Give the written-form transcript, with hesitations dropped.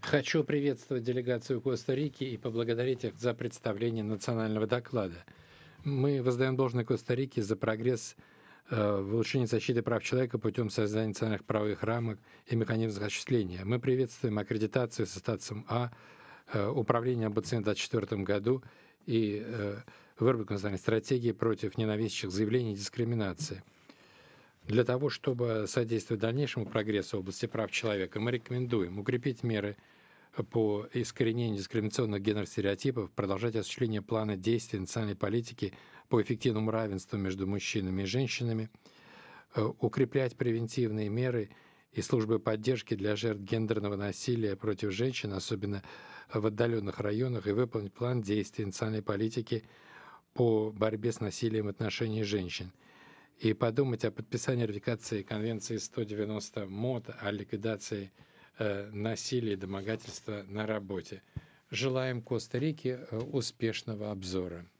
Хочу приветствовать делегацию Коста-Рики и поблагодарить их за представление национального доклада. Мы воздаем должное Коста-Рике за прогресс в улучшении защиты прав человека путем создания национальных правовых рамок и механизмов осуществления. Мы приветствуем аккредитацию со статусом А, управление омбудсменом в 2024 году и выработку национальной стратегии против ненавистящих заявлений и дискриминации. Для того, чтобы содействовать дальнейшему прогрессу в области прав человека, мы рекомендуем укрепить меры по искоренению дискриминационных гендерных стереотипов, продолжать осуществление плана действий национальной политики по эффективному равенству между мужчинами и женщинами, укреплять превентивные меры и службы поддержки для жертв гендерного насилия против женщин, особенно в отдаленных районах, и выполнить план действий национальной политики по борьбе с насилием в отношении женщин. И подумать о подписании ратификации Конвенции 190 МОД о ликвидации насилия и домогательства на работе. Желаем Коста-Рике успешного обзора.